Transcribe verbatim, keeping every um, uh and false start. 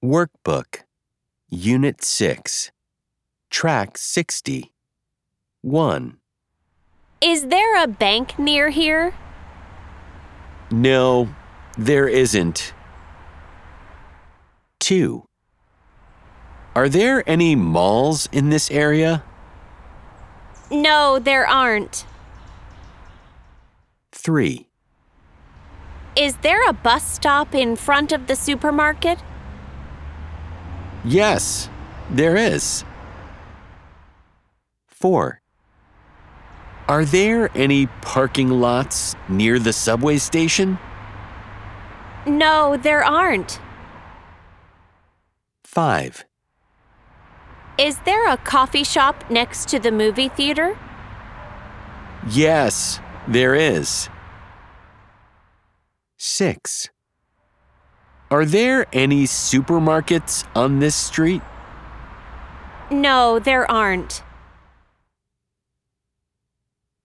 Workbook, Unit six, Track sixty. one. Is there a bank near here? No, there isn't. two. Are there any malls in this area? No, there aren't. three. Is there a bus stop in front of the supermarket? Yes, there is. four. Are there any parking lots near the subway station? No, there aren't. five. Is there a coffee shop next to the movie theater? Yes, there is. six. Are there any supermarkets on this street? No, there aren't.